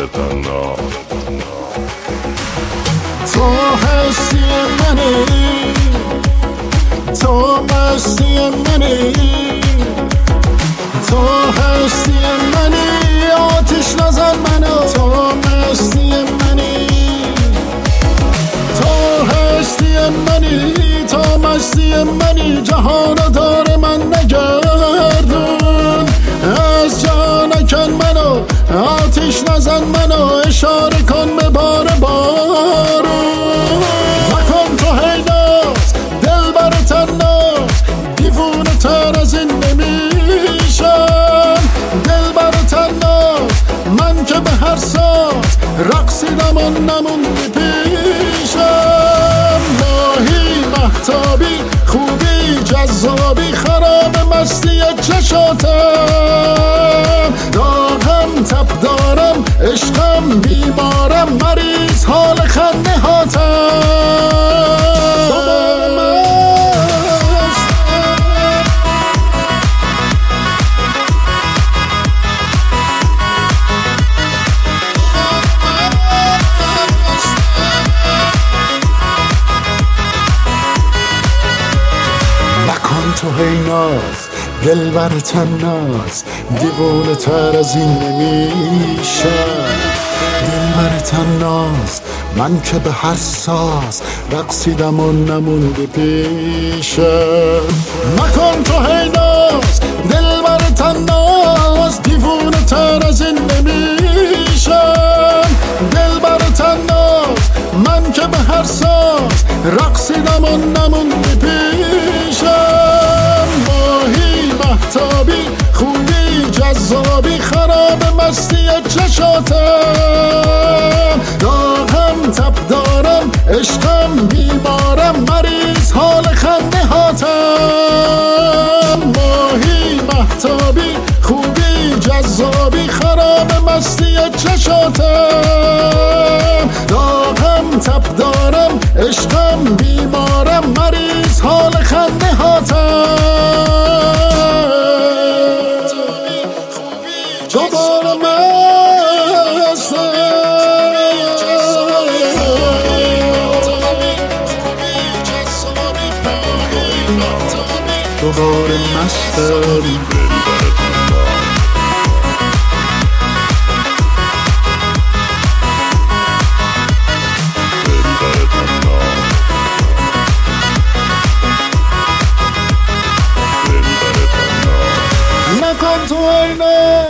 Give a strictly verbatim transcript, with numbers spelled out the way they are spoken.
تنها. تو هستی منی، تو مستی منی، تو هستی منی، آتش نزن منو، تو مستی منی، تو هستی منی، تو مستی منی، جهانو دار من نگردون، از جا نکن منو، آتش نزن منو، اشاره کن به بار بارون، نکن تو هی ناز، دل بر تناز، دیوونه تر از این نمیشم، دل بر تناز، من که به هر ساز رقصیدم و نموندی پیشم، ماهی مهتابی خوبی جذابی خراب مستی چشاتم، داغم تب دارم عشقم بیمارم مریض حال خنده هاتم. تو هی ناز، دل بر تناز، دیوونه تر از این نمیشم، دل بر تناز، من که به هر ساز رقصیدم و نمونده پیشم، مکن تو هی ناز، دل بر تناز، دیوونه تر از این نمیشم، دل بر تناز، من که به هر ساز رقصیدم و نمونده پیشم، ماهی مهتابی خوبی جذابی خراب مستی چشاتم، داغم تب دارم عشقم بیمارم مریض حال خنده هاتم، ماهی مهتابی خوبی جذابی خراب مستی چشاتم، داغم تب دارم عشقم بیمارم مریض حال خنده هاتم، دوباره مستم، دوباره مستم. نکن تو اینه